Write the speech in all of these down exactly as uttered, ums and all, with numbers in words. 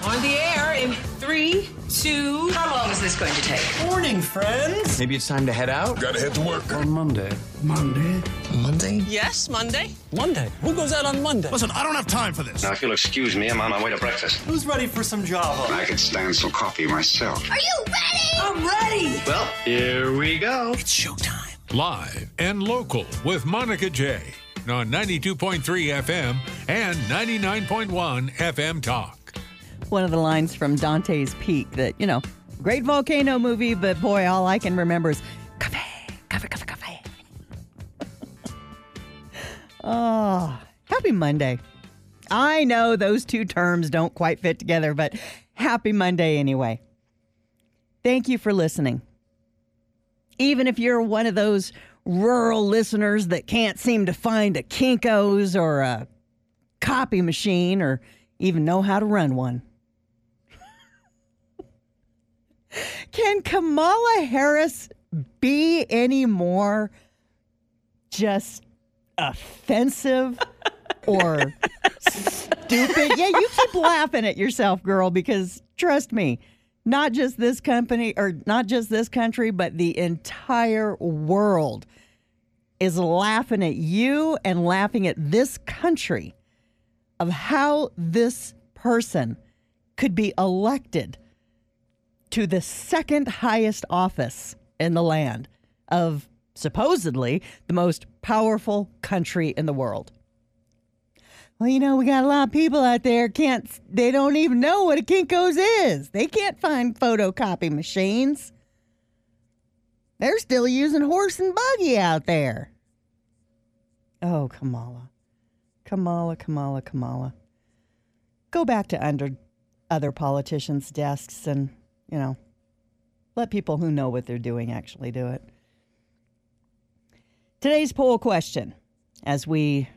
On the air in three, two... How long is this going to take? Morning, friends. Maybe it's time to head out? Gotta head to work. On Monday. Monday? Monday? Yes, Monday. Monday? Who goes out on Monday? Listen, I don't have time for this. Now, if you'll excuse me, I'm on my way to breakfast. Who's ready for some Java? I could stand some coffee myself. Are you ready? I'm ready. Well, here we go. It's showtime. Live and local with Monica J. on ninety-two point three F M and ninety-nine point one F M Talk. One of the lines from Dante's Peak that, you know, great volcano movie, but boy, all I can remember is cafe, cafe, cafe, cafe. Oh, happy Monday. I know those two terms don't quite fit together, but happy Monday anyway. Thank you for listening. Even if you're one of those rural listeners that can't seem to find a Kinko's or a copy machine or even know how to run one. Can Kamala Harris be any more just offensive or stupid? Yeah, you keep laughing at yourself, girl, because trust me, not just this company or not just this country, but the entire world is laughing at you and laughing at this country of how this person could be elected to the second highest office in the land of supposedly the most powerful country in the world. Well, you know, we got a lot of people out there can't, they don't even know what a Kinko's is. They can't find photocopy machines. They're still using horse and buggy out there. Oh, Kamala. Kamala, Kamala, Kamala. Go back to under other politicians' desks and, you know, let people who know what they're doing actually do it. Today's poll question, as we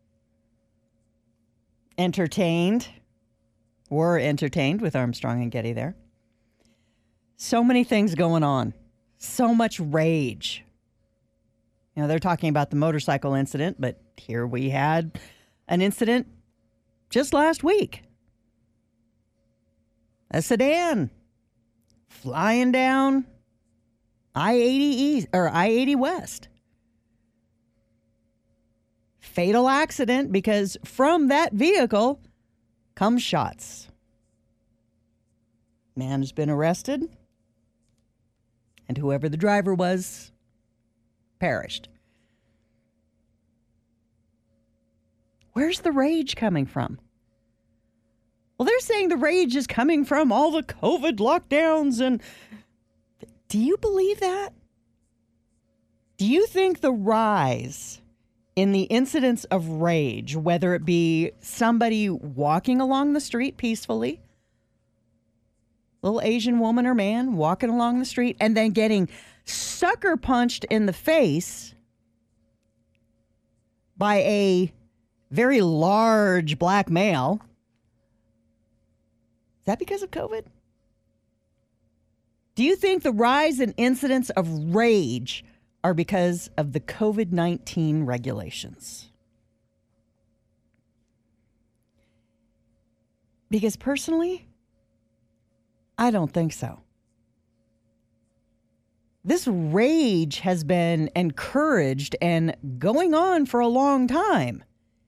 entertained, were entertained with Armstrong and Getty there. So many things going on. So much rage. You know, they're talking about the motorcycle incident, but here we had an incident just last week. A sedan flying down I eighty East or I eighty West. Fatal accident because from that vehicle come shots. Man has been arrested, and whoever the driver was perished. Where's the rage coming from? Well, they're saying the rage is coming from all the COVID lockdowns. And do you believe that? Do you think the rise in the incidence of rage, whether it be somebody walking along the street peacefully, little Asian woman or man walking along the street, and then getting sucker punched in the face by a very large black male, is that because of COVID? Do you think the rise in incidents of rage are because of the COVID nineteen regulations? Because personally, I don't think so. This rage has been encouraged and going on for a long time.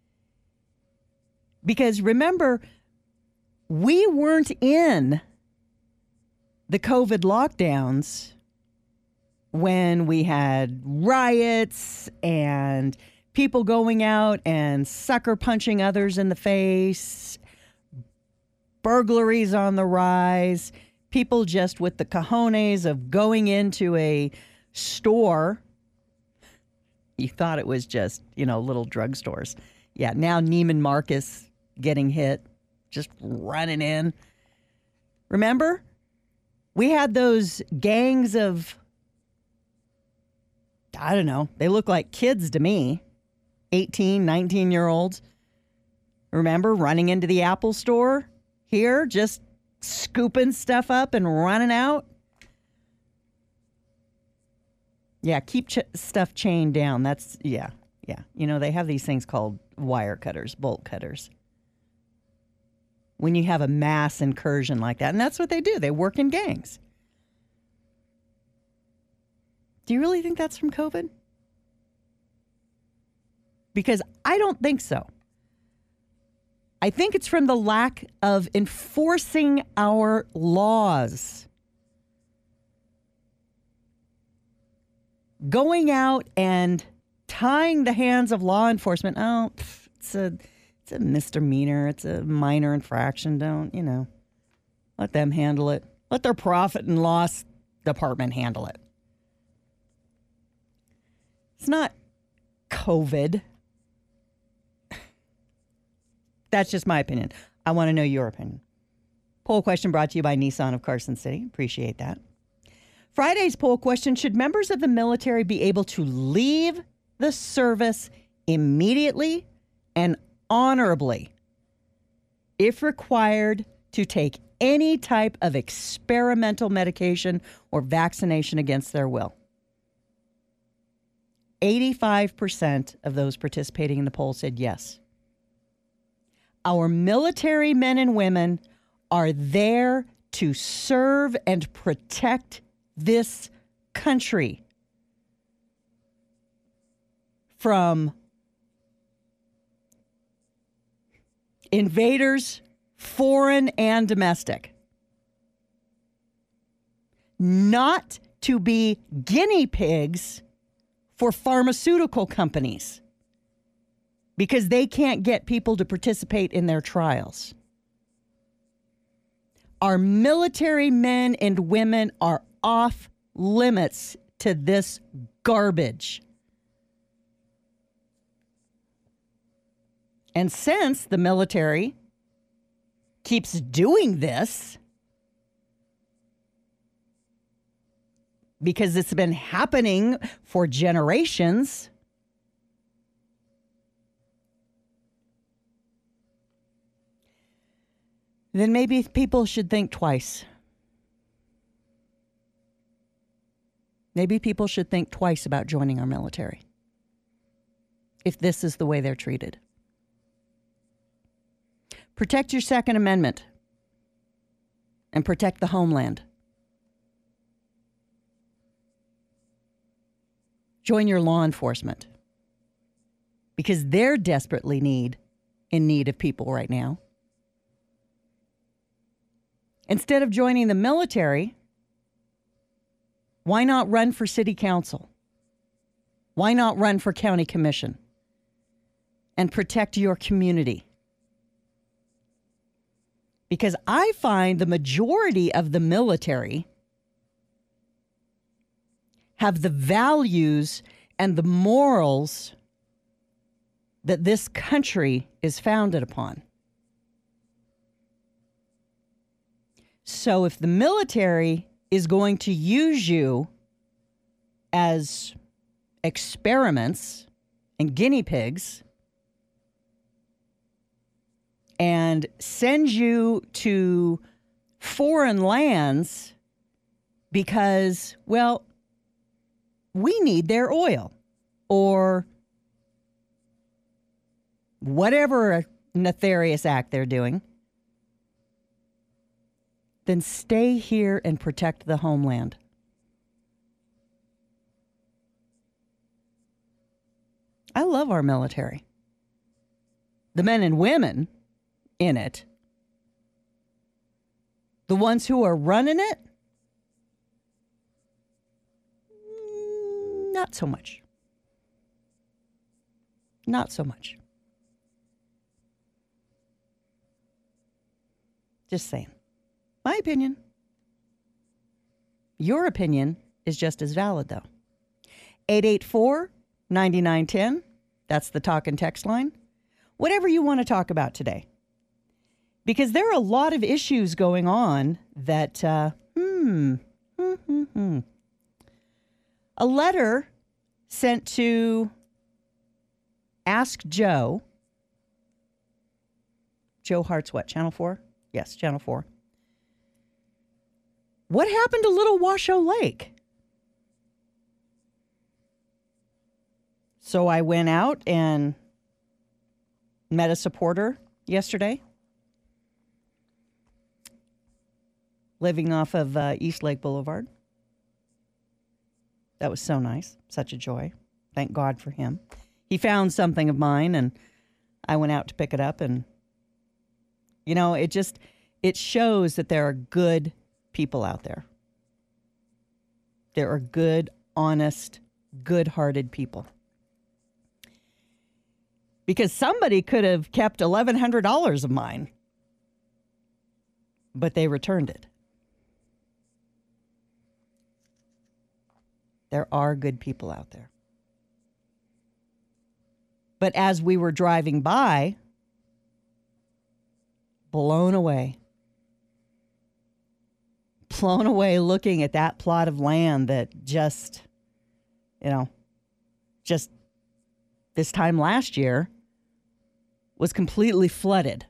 Because remember, we weren't in the COVID lockdowns when we had riots and people going out and sucker punching others in the face, burglaries on the rise, people just with the cojones of going into a store. You thought it was just, you know, little drugstores. Yeah, now Neiman Marcus getting hit, just running in. Remember? We had those gangs of, I don't know, they look like kids to me, eighteen, nineteen-year-olds. Remember, running into the Apple store here, just scooping stuff up and running out? Yeah, keep ch- stuff chained down. That's, yeah, yeah. You know, they have these things called wire cutters, bolt cutters. when you have a mass incursion like that. And that's what they do. They work in gangs. Do you really think that's from COVID? Because I don't think so. I think it's from the lack of enforcing our laws. Going out and tying the hands of law enforcement, oh, pff, it's a it's a misdemeanor, it's a minor infraction. Don't, you know, let them handle it. Let their profit and loss department handle it. It's not COVID. That's just my opinion. I want to know your opinion. Poll question brought to you by Nissan of Carson City. Appreciate that. Friday's poll question: should members of the military be able to leave the service immediately and honorably if required to take any type of experimental medication or vaccination against their will? eighty-five percent of those participating in the poll said yes. Our military men and women are there to serve and protect this country from invaders, foreign and domestic. Not to be guinea pigs for pharmaceutical companies because they can't get people to participate in their trials. Our military men and women are off limits to this garbage. And since the military keeps doing this, because it's been happening for generations, then maybe people should think twice. Maybe people should think twice about joining our military if this is the way they're treated. Protect your Second Amendment and protect the homeland. Join your law enforcement because they're desperately need in need of people right now. Instead of joining the military, why not run for city council? Why not run for county commission and protect your community? Because I find the majority of the military have the values and the morals that this country is founded upon. So if the military is going to use you as experiments and guinea pigs and send you to foreign lands because, well, we need their oil or whatever nefarious act they're doing, then stay here and protect the homeland. I love our military. The men and women in it. The ones who are running it, not so much. Not so much. Just saying. My opinion. Your opinion is just as valid, though. eight eight four, nine nine one zero. That's the talk and text line. Whatever you want to talk about today. Because there are a lot of issues going on that, uh, hmm, hmm, hmm, hmm. A letter sent to Ask Joe. Joe Hart's what, Channel four? Yes, Channel four. What happened to Little Washoe Lake? So I went out and met a supporter yesterday. living off of uh, East Lake Boulevard. That was so nice. Such a joy. Thank God for him. He found something of mine, and I went out to pick it up. And, you know, it just, it shows that there are good people out there. There are good, honest, good-hearted people. Because somebody could have kept eleven hundred dollars of mine, but they returned it. There are good people out there. But as we were driving by, blown away. Blown away looking at that plot of land that just, you know, just this time last year was completely flooded.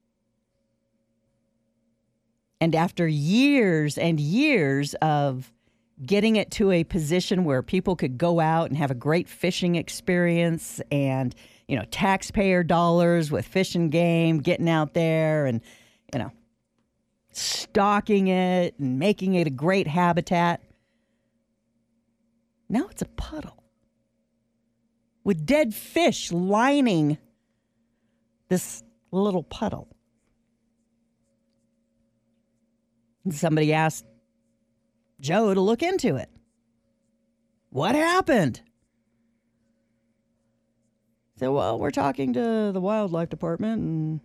And after years and years of getting it to a position where people could go out and have a great fishing experience and, you know, taxpayer dollars with Fish and Game, getting out there and, you know, stocking it and making it a great habitat. Now it's a puddle with dead fish lining this little puddle. And somebody asked Joe to look into it. What happened? I said, well, we're talking to the wildlife department, and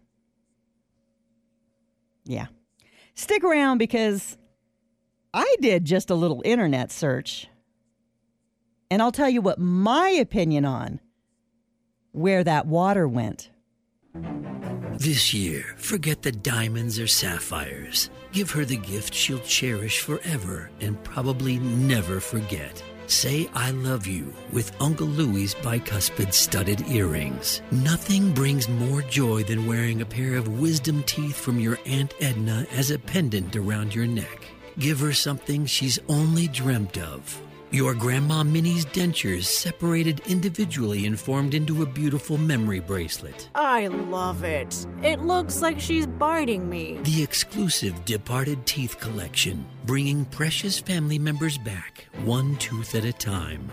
yeah. Stick around because I did just a little internet search, and I'll tell you what my opinion on where that water went. This year, forget the diamonds or sapphires. Give her the gift she'll cherish forever and probably never forget. Say I love you with Uncle Louie's bicuspid studded earrings. Nothing brings more joy than wearing a pair of wisdom teeth from your Aunt Edna as a pendant around your neck. Give her something she's only dreamt of. Your Grandma Minnie's dentures separated individually and formed into a beautiful memory bracelet. I love it. It looks like she's biting me. The exclusive Departed Teeth Collection, bringing precious family members back, one tooth at a time.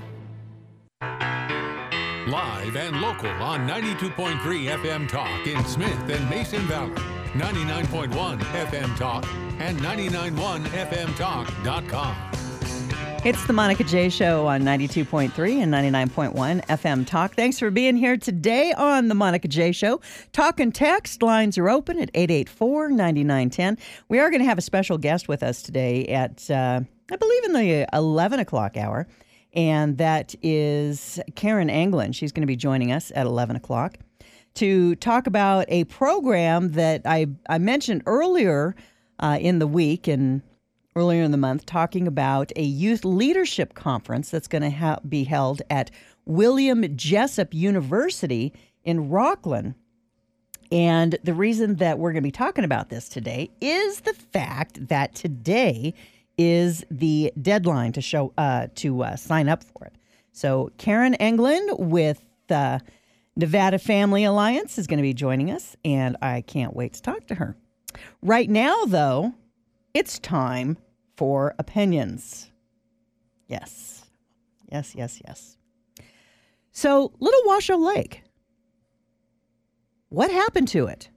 Live and local on ninety-two point three F M Talk in Smith and Mason Valley, ninety-nine point one F M Talk, and ninety-nine point one F M talk dot com. It's the Monica J Show on ninety-two point three and ninety-nine point one F M Talk. Thanks for being here today on the Monica J Show. Talk and text lines are open at eight eight four, nine nine one zero. We are going to have a special guest with us today at, uh, I believe, in the eleven o'clock hour, and that is Karen Anglin. She's going to be joining us at eleven o'clock to talk about a program that I, I mentioned earlier uh, in the week and earlier in the month, talking about a youth leadership conference that's going to ha- be held at William Jessup University in Rockland. And the reason that we're going to be talking about this today is the fact that today is the deadline to show uh, to uh, sign up for it. So Karen Anglin with the Nevada Family Alliance is going to be joining us, and I can't wait to talk to her. Right now, though, it's time for opinions. Yes. Yes, yes, yes. So, Little Washoe Lake. What happened to it?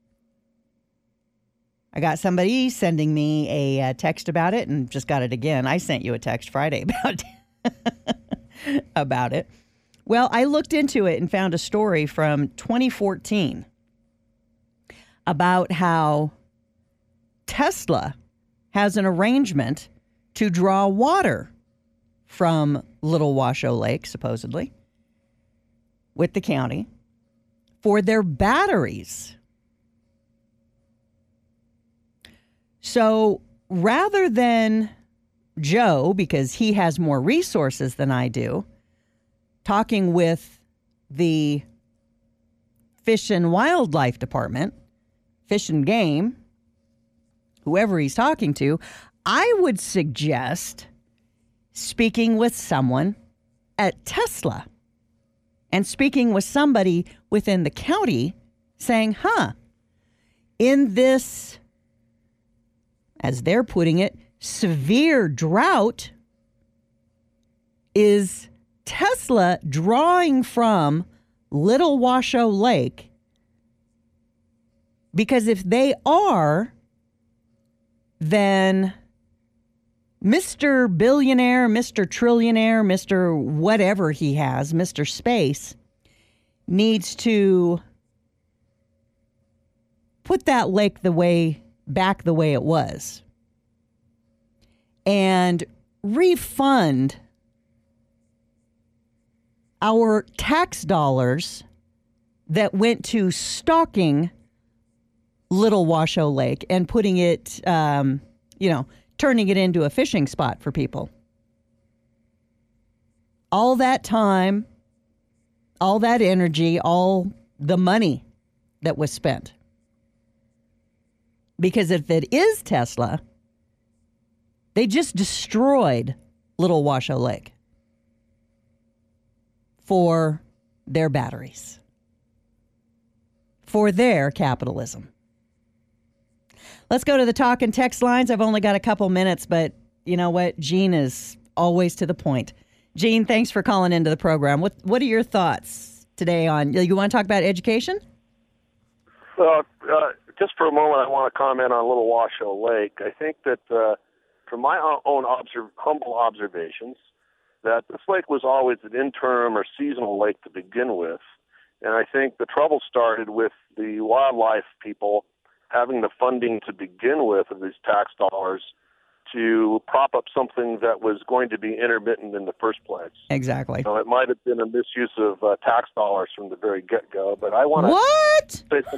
I got somebody sending me a uh, text about it and just got it again. I sent you a text Friday about, about it. Well, I looked into it and found a story from twenty fourteen about how Tesla has an arrangement to draw water from Little Washoe Lake, supposedly, with the county for their batteries. So rather than Joe, because he has more resources than I do, talking with the Fish and Wildlife Department, Fish and Game, whoever he's talking to, I would suggest speaking with someone at Tesla and speaking with somebody within the county saying, huh, in this, as they're putting it, severe drought is Tesla drawing from Little Washoe Lake? Because if they are, then Mister Billionaire, Mister Trillionaire, Mister whatever he has, Mister Space, needs to put that lake the way back the way it was and refund our tax dollars that went to stocking Little Washoe Lake and putting it, um, you know, turning it into a fishing spot for people. All that time, all that energy, all the money that was spent. Because if it is Tesla, they just destroyed Little Washoe Lake for their batteries, for their capitalism. Let's go to the talk and text lines. I've only got a couple minutes, but you know what? Gene is always to the point. Gene, thanks for calling into the program. What What are your thoughts today on, you want to talk about education? Well, uh, just for a moment, I want to comment on Little Washoe Lake. I think that uh, from my own observ- humble observations, that this lake was always an interim or seasonal lake to begin with. And I think the trouble started with the wildlife people having the funding to begin with of these tax dollars to prop up something that was going to be intermittent in the first place. Exactly. So it might have been a misuse of uh, tax dollars from the very get-go, but I want to... What? Say something.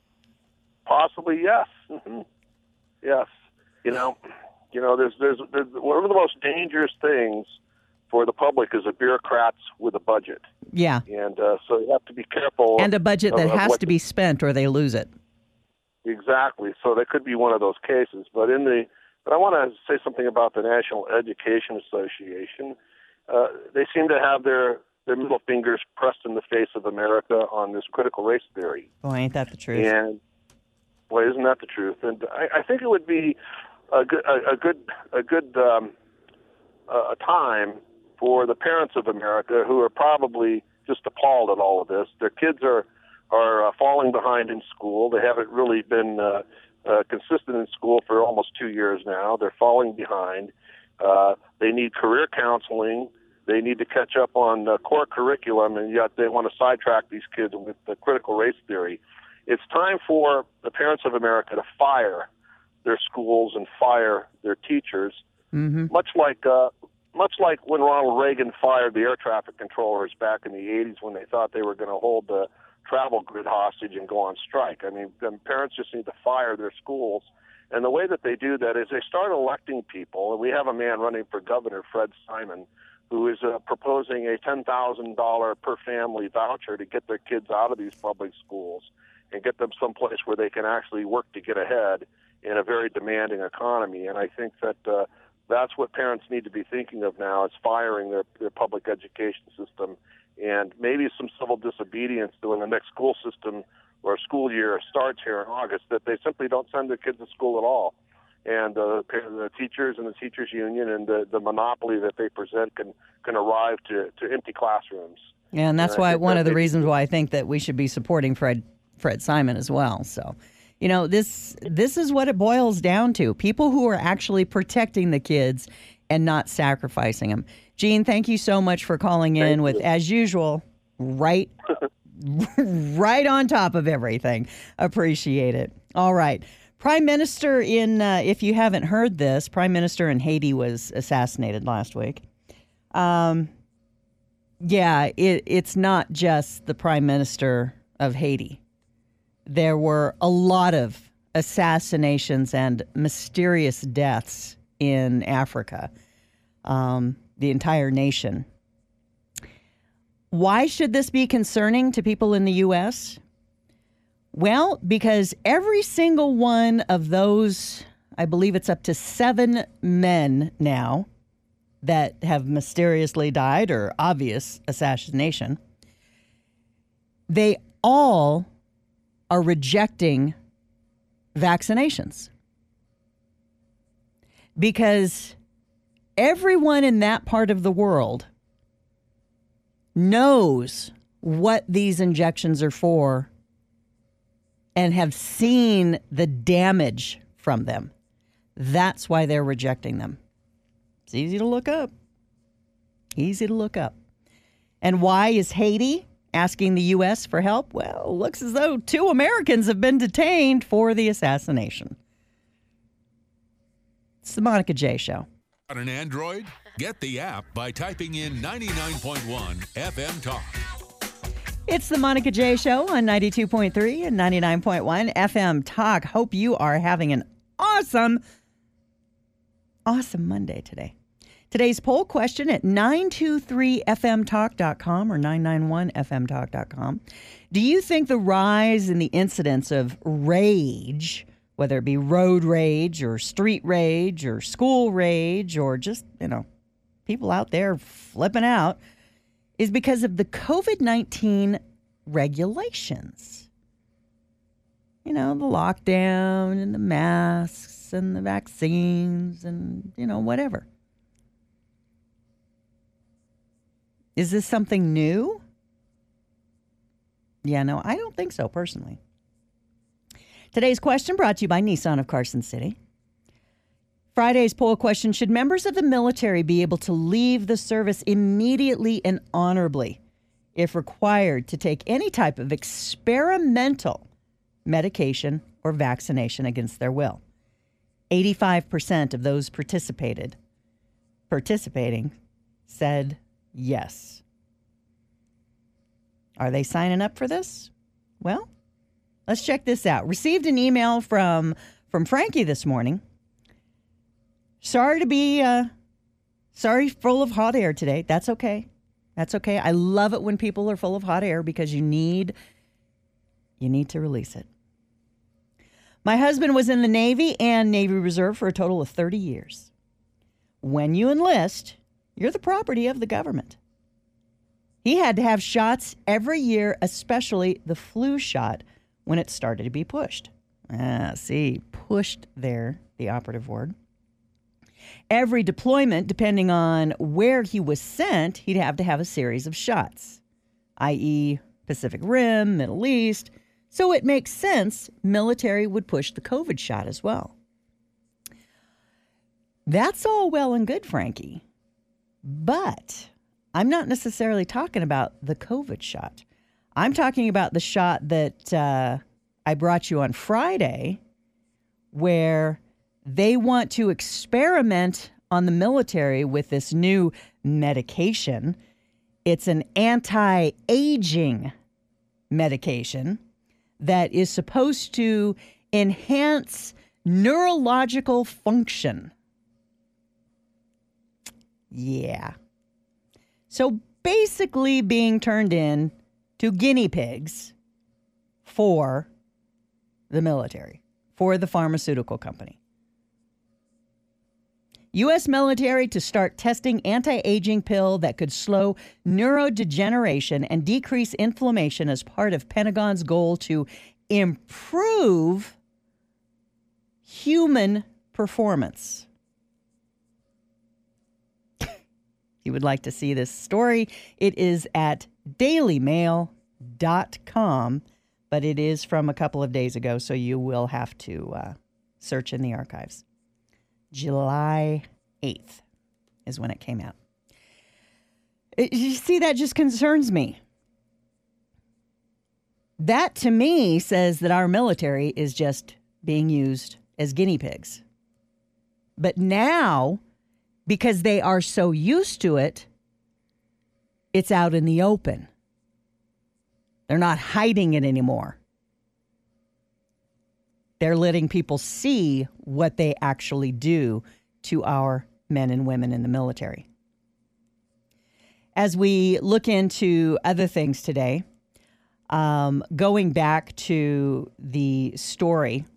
Possibly, yes. Mm-hmm. Yes. You know, you know, there's, there's, there's one of the most dangerous things for the public is a bureaucrats with a budget. Yeah. And uh, so you have to be careful. And a budget of, that of has to be spent or they lose it. Exactly. So that could be one of those cases. But in the, but I want to say something about the National Education Association. Uh, they seem to have their, their middle fingers pressed in the face of America on this critical race theory. Boy, ain't that the truth. And boy, isn't that the truth? And I, I think it would be a good, a, a good, a good um, a time for the parents of America who are probably just appalled at all of this. Their kids are are uh, falling behind in school. They haven't really been uh, uh, consistent in school for almost two years now. They're falling behind. Uh, they need career counseling. They need to catch up on uh, core curriculum, and yet they want to sidetrack these kids with the critical race theory. It's time for the parents of America to fire their schools and fire their teachers, mm-hmm. much like uh, much like when Ronald Reagan fired the air traffic controllers back in the eighties when they thought they were going to hold the travel grid hostage and go on strike. I mean, the parents just need to fire their schools. And the way that they do that is they start electing people. And we have a man running for governor, Fred Simon, who is uh, proposing a ten thousand dollars per family voucher to get their kids out of these public schools and get them someplace where they can actually work to get ahead in a very demanding economy. And I think that uh, that's what parents need to be thinking of now, is firing their, their public education system, and maybe some civil disobedience to when the next school system or school year starts here in August, that they simply don't send their kids to school at all. And uh, the teachers and the teachers union and the, the monopoly that they present can, can arrive to, to empty classrooms. Yeah, and that's and why one that of the it, reasons why I think that we should be supporting Fred Fred Simon as well. So, you know, this this is what it boils down to. People who are actually protecting the kids and not sacrificing them. Gene, thank you so much for calling in thank with, you. as usual, right, right on top of everything. Appreciate it. All right. Prime Minister in, uh, if you haven't heard this, Prime Minister in Haiti was assassinated last week. Um, yeah, it, it's not just the Prime Minister of Haiti. There were a lot of assassinations and mysterious deaths in Africa, um, the entire nation. Why should this be concerning to people in the U S? Well, because every single one of those, I believe it's up to seven men now that have mysteriously died or obvious assassination, they all are rejecting vaccinations. because everyone in that part of the world knows what these injections are for and have seen the damage from them. That's why they're rejecting them. It's easy to look up. Easy to look up. And why is Haiti asking the U S for help? Well, it looks as though two Americans have been detained for the assassination. It's the Monica J. Show. On an Android? Get the app by typing in ninety-nine point one F M Talk. It's the Monica J. Show on ninety-two point three and ninety-nine point one F M Talk. Hope you are having an awesome, awesome Monday today. Today's poll question at nine two three F M talk dot com or nine nine one F M talk dot com. Do you think the rise in the incidence of rage, whether it be road rage or street rage or school rage or just, you know, people out there flipping out, is because of the COVID nineteen regulations? You know, the lockdown and the masks and the vaccines and, you know, whatever. Is this something new? Yeah, no, I don't think so, personally. Today's question brought to you by Nissan of Carson City. Friday's poll question: should members of the military be able to leave the service immediately and honorably if required to take any type of experimental medication or vaccination against their will? eighty-five percent of those participated, participating said yes. Are they signing up for this? Well, let's check this out. Received an email from, from Frankie this morning. Sorry to be, uh, sorry, full of hot air today. That's okay. That's okay. I love it when people are full of hot air because you need, you need to release it. My husband was in the Navy and Navy Reserve for a total of thirty years. When you enlist, you're the property of the government. He had to have shots every year, especially the flu shot when it started to be pushed. Ah, see, pushed there, the operative word. Every deployment, depending on where he was sent, he'd have to have a series of shots, that is. Pacific Rim, Middle East. So it makes sense military would push the COVID shot as well. That's all well and good, Frankie. But I'm not necessarily talking about the COVID shot. I'm talking about the shot that uh, I brought you on Friday, where they want to experiment on the military with this new medication. It's an anti-aging medication that is supposed to enhance neurological function. Yeah. So basically being turned in to guinea pigs for the military, for the pharmaceutical company. U S military to start testing anti-aging pill that could slow neurodegeneration and decrease inflammation as part of Pentagon's goal to improve human performance. If you would like to see this story, it is at daily mail dot com, but it is from a couple of days ago, so you will have to uh, search in the archives. July eighth is when it came out. It, you see, that just concerns me. That, to me, says that our military is just being used as guinea pigs. But now, because they are so used to it, it's out in the open. They're not hiding it anymore. They're letting people see what they actually do to our men and women in the military. As we look into other things today, um, going back to the story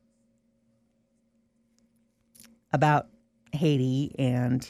about Haiti and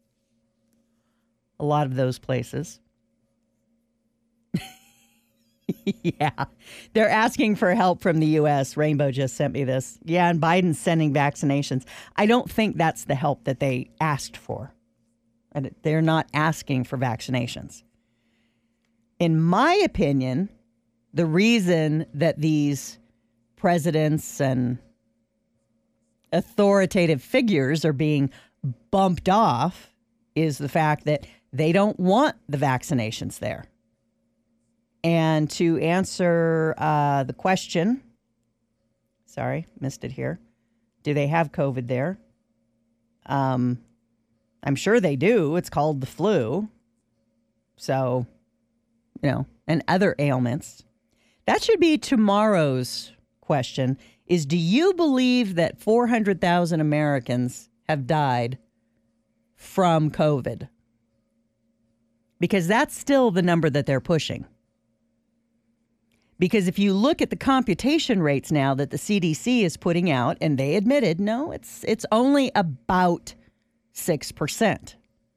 a lot of those places. Yeah. They're asking for help from the U S. Rainbow just sent me this. Yeah, and Biden's sending vaccinations. I don't think that's the help that they asked for. And they're not asking for vaccinations. In my opinion, the reason that these presidents and authoritative figures are being bumped off is the fact that they don't want the vaccinations there. And to answer uh, the question, sorry, missed it here. Do they have COVID there? Um, I'm sure they do. It's called the flu. So, you know, and other ailments. That should be tomorrow's question is, do you believe that four hundred thousand Americans have died from COVID? Because that's still the number that they're pushing. Because if you look at the computation rates now that the C D C is putting out, and they admitted, no, it's it's only about six percent.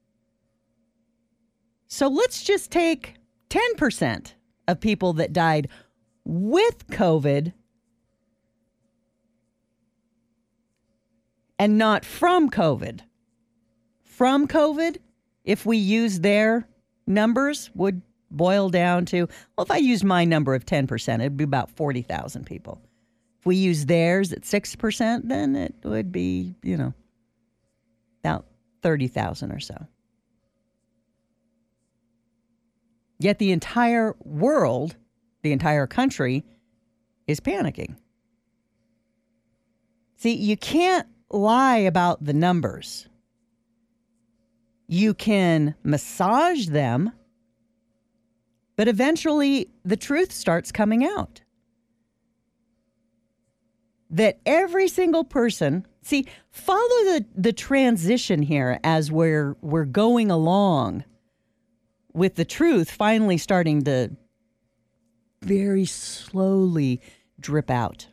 So let's just take ten percent of people that died with COVID and not from COVID. From COVID, if we use their numbers, would boil down to, well, if I use my number of ten percent, it'd be about forty thousand people. If we use theirs at six percent, then it would be, you know, about thirty thousand or so. Yet the entire world, the entire country, is panicking. See, you can't lie about the numbers. You can massage them, but eventually the truth starts coming out. That every single person, see, follow the, the transition here as we're we're going along with the truth finally starting to very slowly drip out.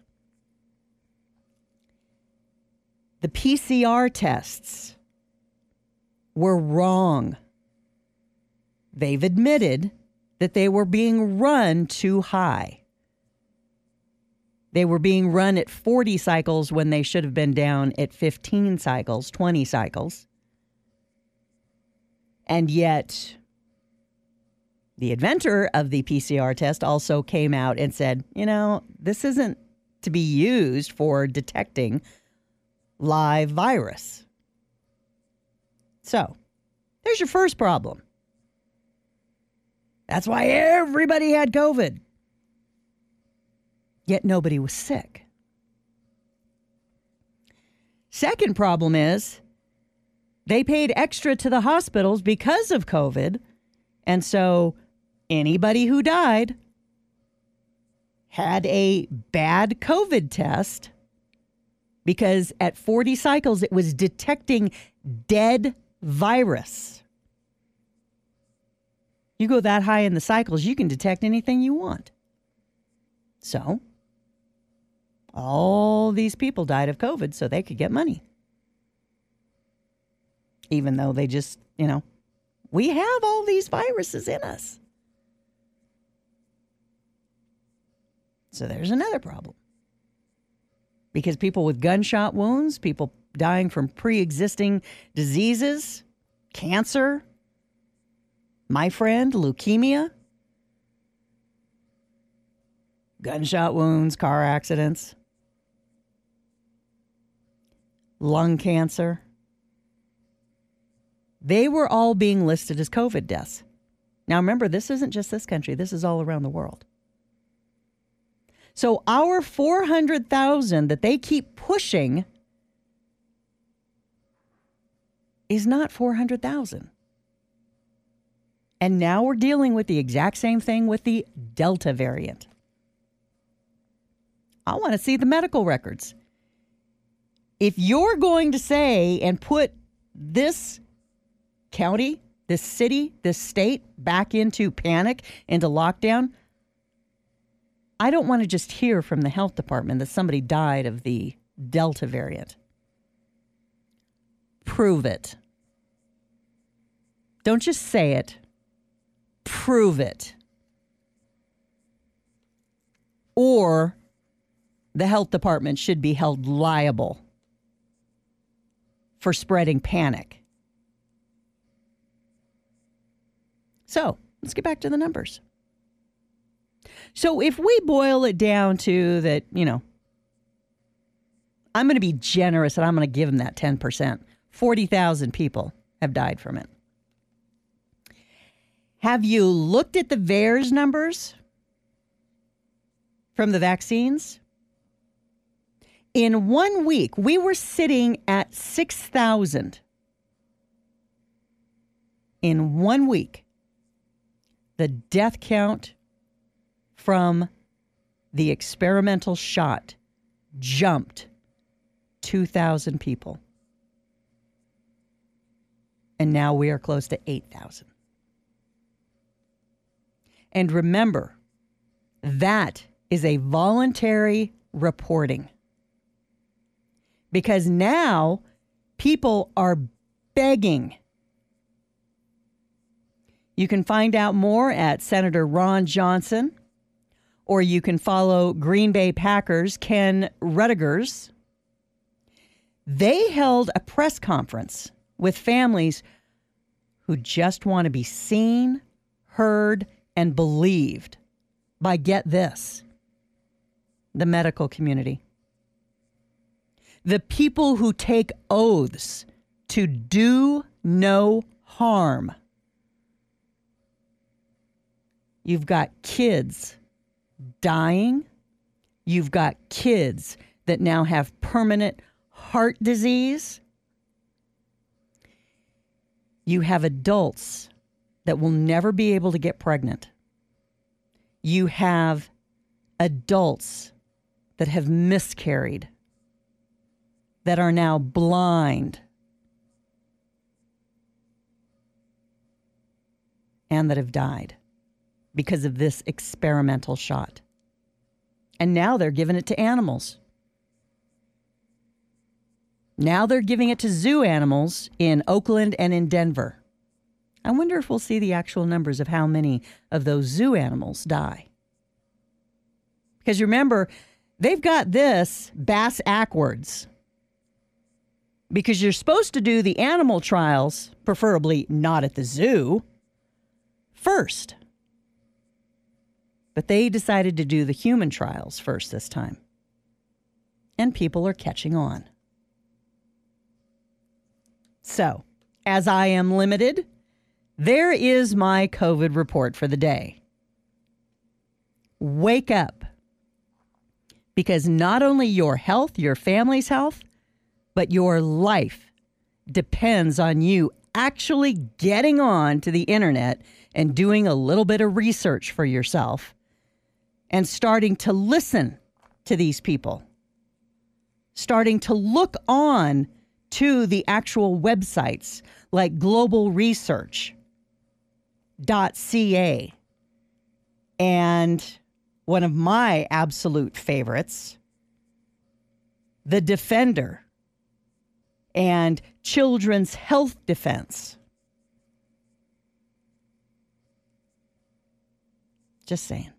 The P C R tests were wrong. They've admitted that they were being run too high. They were being run at forty cycles when they should have been down at fifteen cycles, twenty cycles. And yet, the inventor of the P C R test also came out and said, you know, this isn't to be used for detecting live virus. So, there's your first problem. That's why everybody had COVID. Yet nobody was sick. Second problem is they paid extra to the hospitals because of COVID. And so anybody who died had a bad COVID test because at forty cycles it was detecting dead virus. You go that high in the cycles, you can detect anything you want. So, all these people died of COVID so they could get money. Even though they just, you know, we have all these viruses in us. So there's another problem. Because people with gunshot wounds, people dying from pre-existing diseases, cancer, my friend, leukemia, gunshot wounds, car accidents, lung cancer. They were all being listed as COVID deaths. Now remember, this isn't just this country. This is all around the world. So our four hundred thousand that they keep pushing is not four hundred thousand. And now we're dealing with the exact same thing with the Delta variant. I want to see the medical records. If you're going to say and put this county, this city, this state back into panic, into lockdown, I don't want to just hear from the health department that somebody died of the Delta variant. Prove it. Don't just say it. Prove it. or the health department should be held liable for spreading panic. So let's get back to the numbers. So if we boil it down to that, you know, I'm going to be generous and I'm going to give them that ten percent. forty thousand people have died from it. Have you looked at the V A E R S numbers from the vaccines? In one week, we were sitting at six thousand. In one week, the death count from the experimental shot jumped two thousand people. And now we are close to eight thousand. And remember, that is a voluntary reporting. Because now people are begging. You can find out more at Senator Ron Johnson, or you can follow Green Bay Packers' Ken Ruettgers. They held a press conference with families who just want to be seen, heard, and believed by, get this, the medical community. The people who take oaths to do no harm. You've got kids dying. You've got kids that now have permanent heart disease. You have adults that will never be able to get pregnant. You have adults that have miscarried, that are now blind, and that have died because of this experimental shot. And now they're giving it to animals. Now they're giving it to zoo animals in Oakland and in Denver. I wonder if we'll see the actual numbers of how many of those zoo animals die. Because remember, they've got this bass backwards. Because you're supposed to do the animal trials, preferably not at the zoo, first. But they decided to do the human trials first this time. And people are catching on. So, as I am limited, there is my COVID report for the day. Wake up. Because not only your health, your family's health, but your life depends on you actually getting on to the internet and doing a little bit of research for yourself and starting to listen to these people. Starting to look on to the actual websites like global research dot c a and one of my absolute favorites, The Defender and Children's Health Defense. Just saying.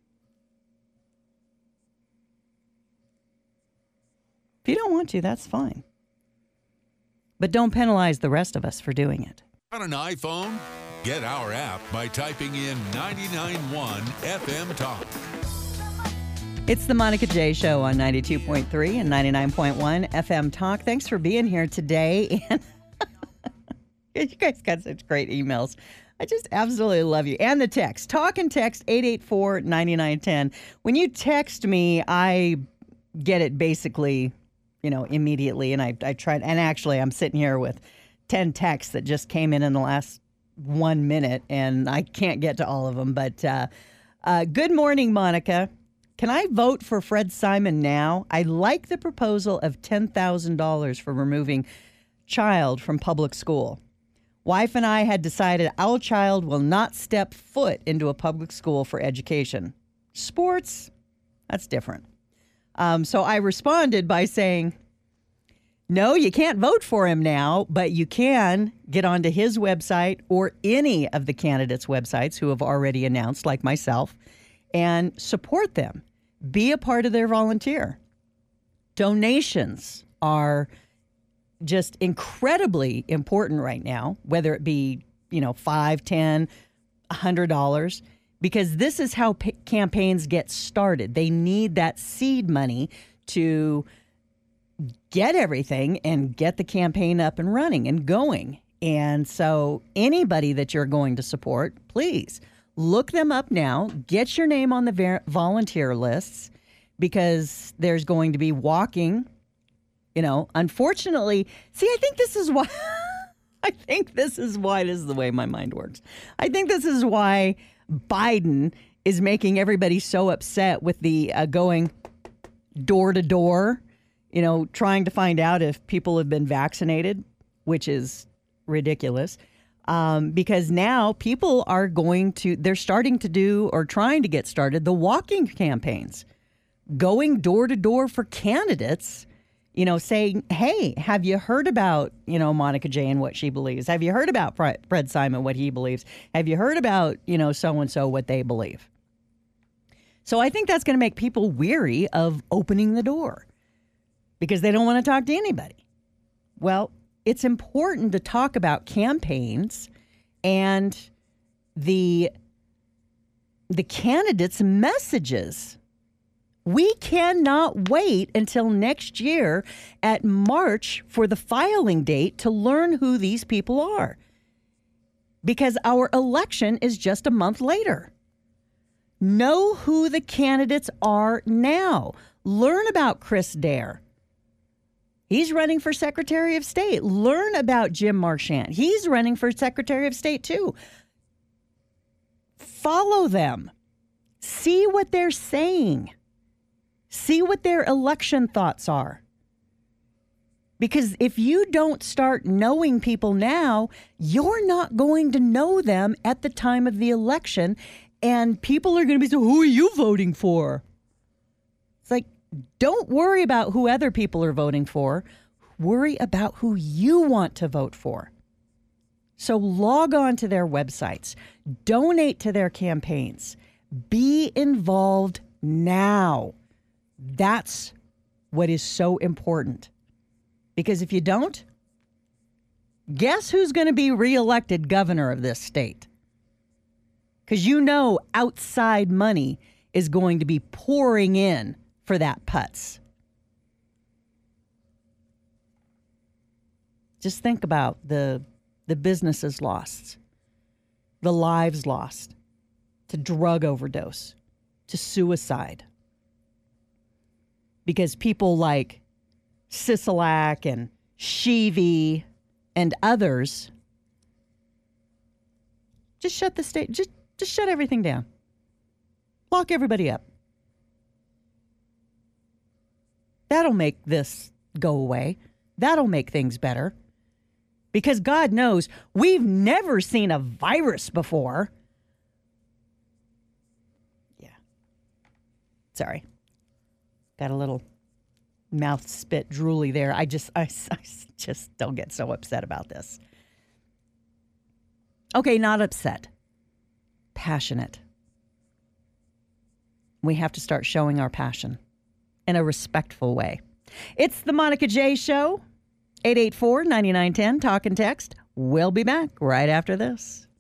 If you don't want to, that's fine. But don't penalize the rest of us for doing it. On an iPhone? Get our app by typing in ninety-nine point one F M Talk. It's the Monica J Show on ninety-two point three and ninety-nine point one F M Talk. Thanks for being here today. And you guys got such great emails. I just absolutely love you. And the text. Talk and text eight eight four, nine nine one zero. When you text me, I get it basically, you know, immediately. And I, I tried, and actually I'm sitting here with ten texts that just came in in the last one minute, and I can't get to all of them. But uh, uh, good morning, Monica. Can I vote for Fred Simon now? I like the proposal of ten thousand dollars for removing child from public school. Wife and I had decided our child will not step foot into a public school for education. Sports, that's different. Um, so I responded by saying, no, you can't vote for him now, but you can get onto his website or any of the candidates' websites who have already announced, like myself, and support them. Be a part of their volunteer. Donations are just incredibly important right now, whether it be, you know, five, ten, a hundred dollars, because this is how p- campaigns get started. They need that seed money to get everything and get the campaign up and running and going. And so anybody that you're going to support, please look them up now. Get your name on the ver- volunteer lists, because there's going to be walking. You know, unfortunately, see, I think this is why, I think this is why, this is the way my mind works. I think this is why Biden is making everybody so upset with the uh, going door to door, you know, trying to find out if people have been vaccinated, which is ridiculous. Um, because now people are going to, they're starting to do or trying to get started the walking campaigns, going door to door for candidates. You know, saying, hey, have you heard about, you know, Monica J and what she believes? Have you heard about Fred Simon, what he believes? Have you heard about, you know, so-and-so, what they believe? So I think that's going to make people weary of opening the door because they don't want to talk to anybody. Well, it's important to talk about campaigns and the, the candidates' messages. We cannot wait until next year at March for the filing date to learn who these people are, because our election is just a month later. Know who the candidates are now. Learn about Chris Dare. He's running for Secretary of State. Learn about Jim Marchant. He's running for Secretary of State too. Follow them. See what they're saying. See what their election thoughts are. Because if you don't start knowing people now, you're not going to know them at the time of the election. And people are going to be saying, who are you voting for? It's like, don't worry about who other people are voting for. Worry about who you want to vote for. So log on to their websites. Donate to their campaigns. Be involved now. That's what is so important. Because if you don't, guess who's going to be reelected governor of this state? Because you know outside money is going to be pouring in for that putz. Just think about the, the businesses lost, the lives lost to drug overdose, to suicide. Because people like Sisolak and Sheevy and others just shut the state, just, just shut everything down. Lock everybody up. That'll make this go away. That'll make things better. Because God knows we've never seen a virus before. Yeah. Sorry. Got a little mouth spit drooly there. I just, I, I just don't get so upset about this. Okay, not upset. Passionate. We have to start showing our passion in a respectful way. It's the Monica J Show. eight eight four, nine nine one zero, talk and text. We'll be back right after this.